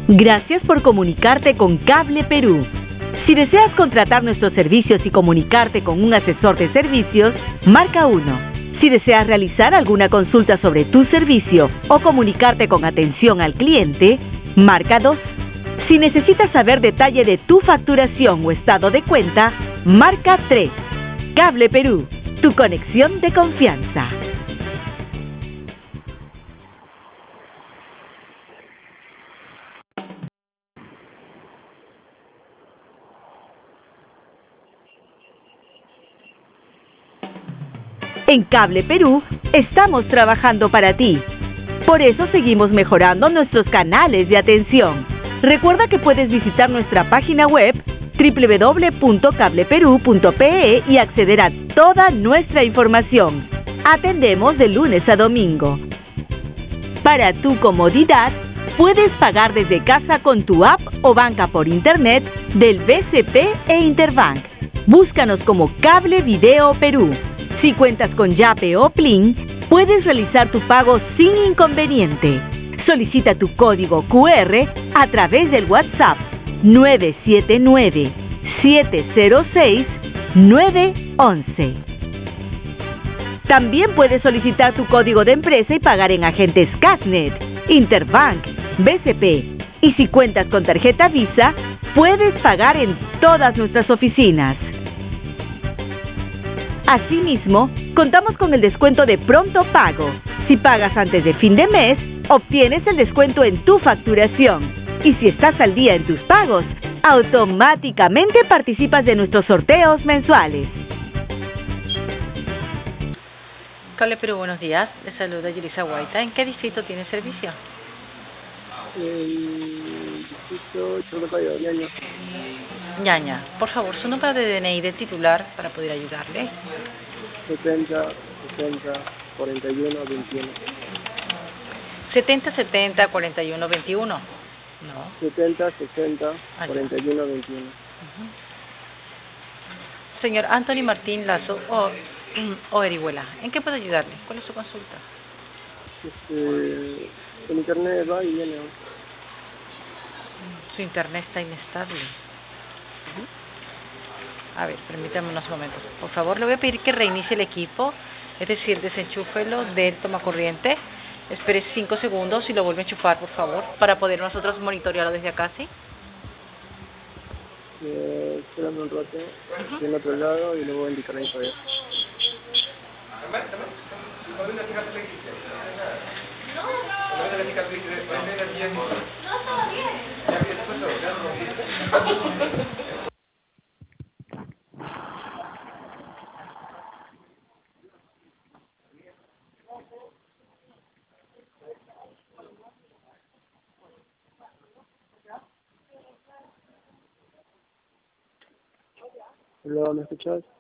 Gracias por comunicarte con Cable Perú. Si deseas contratar nuestros servicios y comunicarte con un asesor de servicios, marca 1. Si deseas realizar alguna consulta sobre tu servicio o comunicarte con atención al cliente, marca 2. Si necesitas saber detalle de tu facturación o estado de cuenta, marca 3. Cable Perú, tu conexión de confianza. En Cable Perú estamos trabajando para ti. Por eso seguimos mejorando nuestros canales de atención. Recuerda que puedes visitar nuestra página web www.cableperu.pe y acceder a toda nuestra información. Atendemos de lunes a domingo. Para tu comodidad, puedes pagar desde casa con tu app o banca por internet del BCP e Interbank. Búscanos como Cable Video Perú. Si cuentas con Yape o Plin, puedes realizar tu pago sin inconveniente. Solicita tu código QR a través del WhatsApp 979-706-911. También puedes solicitar tu código de empresa y pagar en agentes Casnet, Interbank, BCP. Y si cuentas con tarjeta Visa, puedes pagar en todas nuestras oficinas. Asimismo, contamos con el descuento de pronto pago. Si pagas antes de fin de mes, obtienes el descuento en tu facturación. Y si estás al día en tus pagos, automáticamente participas de nuestros sorteos mensuales. Cable Perú, buenos días. Les saluda Yelisa Guaita. ¿En qué distrito tiene servicio? Distrito Chorrocayo, Ñaña. Ñaña, por favor, su número de DNI de titular para poder ayudarle. 70 41 21. 70 41 21. No. 70 41 21. Señor Anthony Martín Lazo o Erihuela, ¿en qué puedo ayudarle? ¿Cuál es su consulta? El internet va y viene. Su internet está inestable. A ver, permítame unos momentos. Por favor, le voy a pedir que reinicie el equipo, es decir, desenchúfelo del tomacorriente. Espere 5 segundos y lo vuelve a enchufar, por favor, para poder nosotros monitorearlo desde acá, ¿sí? Esperando un rato, en el otro lado y le voy a indicar ahí todavía. Hola, ¿me escuchas?